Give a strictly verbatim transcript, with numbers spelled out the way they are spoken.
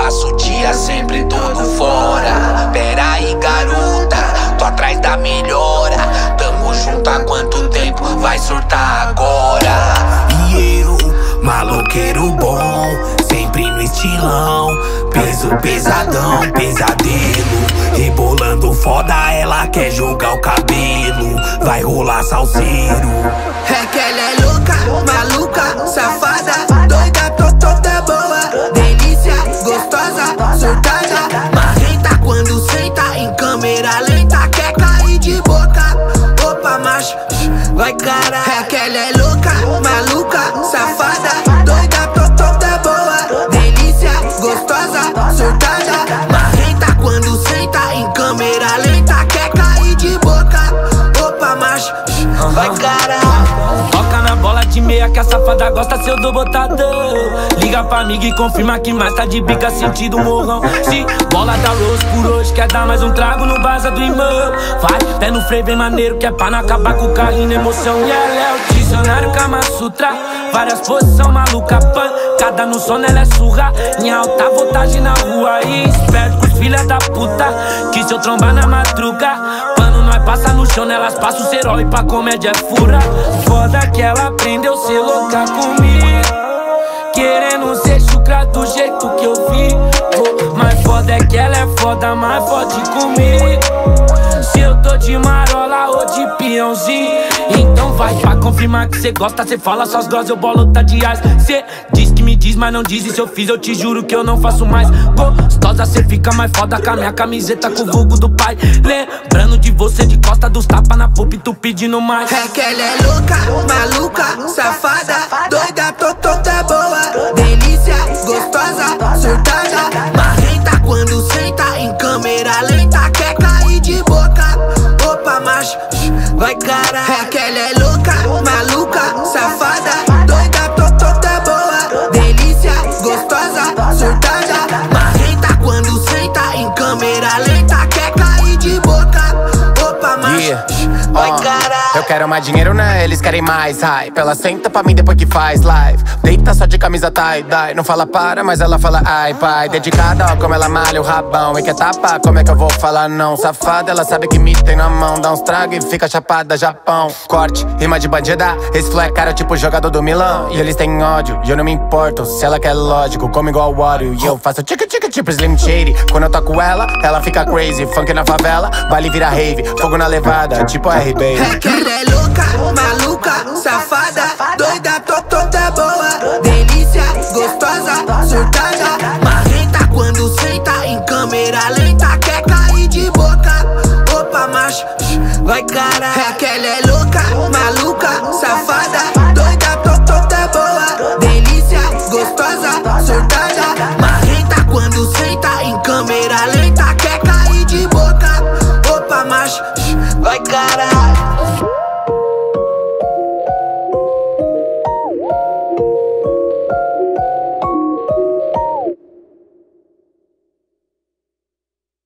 passo o dia sempre todo fora. Pera aí, garota, tô atrás da melhora. Tamo junto há quanto tempo, vai surtar agora. E eu, maloqueiro bom, sempre no estilão. Peso pesadão, pesadelo. Rebolando foda, ela quer jogar o cabelo. Vai rolar salseiro. É que ela é louca, maluca, safada, doida, toda boa. Delícia, gostosa, surtada, marrenta quando senta em câmera lenta. Quer cair de boca, opa macho, vai cara. É que ela é louca, maluca, safada, doida, toda boa. Delícia, gostosa, surtada, marrenta quando senta em câmera lenta. Quer cair de boca, opa macho, vai cara. Toca na bola de meia que a safada gosta, se eu dou botadão. Liga pra amiga e confirma que mais tá de bica sentido morrão. Se bola da Rose por hoje, quer dar mais um trago no vaza do irmão. Vai, pé no freio bem maneiro, que é pra não acabar com o carrinho na emoção. E ela é o dicionário Kama Sutra, várias posição maluca, pancada no sono, ela é surra. Em alta voltagem na rua e esperto com os filha da puta, que se eu trombar na madruga, pano nós passa no chão, elas passam o cerol e pra comédia é fura. Foda que ela aprendeu a ser louca comigo, querendo ser chucra do jeito que eu vi. Mas foda é que ela é foda, mas fode comigo. Se eu tô de marola ou de peãozinho, então vai pra confirmar que cê gosta, cê fala só as glosas, eu bolo tá de ás. Cê diz que me diz, mas não diz, e se eu fiz eu te juro que eu não faço mais. Gostosa, cê fica mais foda com a minha camiseta com o vulgo do pai. Lembrando de você de costa dos tapas na pupa e tu pedindo mais. É que ela é louca, maluca, safada, doida, toda boa. Delícia, gostosa, surtada, marrenta quando senta em câmera lenta. Quer cair de boca, opa macho, vai cara. É que ela é louca, maluca, safada, doida, toda boa. Delícia, gostosa, surtada, marrenta quando senta em câmera lenta. Quer cair de boca, opa macho, yeah. vai uh, cara. Eu quero mais dinheiro, né? Eles querem mais hype. Ela senta pra mim depois que faz live. Deita só de camisa tie-dye. Não fala para, mas ela fala ai pai. Dedicada, ó como ela malha o rabão. E quer tapar, como é que eu vou falar não? Safada, ela sabe que me tem na mão. Dá uns trago e fica chapada, Japão. Corte, rima de bandida. Esse flow é cara tipo jogador do Milão. E eles têm ódio, e eu não me importo. Se ela quer lógico, como igual o Wario. E eu faço tica tica tipo Slim Shady. Quando eu toco ela, ela fica crazy. Funk na favela, baile vira rave. Fogo na levada, tipo R B. É que ela é louca, maluca, safada, doida, toda boa. Delícia, gostosa, surtada, marrenta quando senta em câmera lenta. Quer cair de boca, opa macho, vai cara. É que ela é louca, maluca, safada, doida, toda boa. Delícia, gostosa, surtada, marrenta quando senta em câmera lenta. Quer cair de boca, opa macho, vai cara.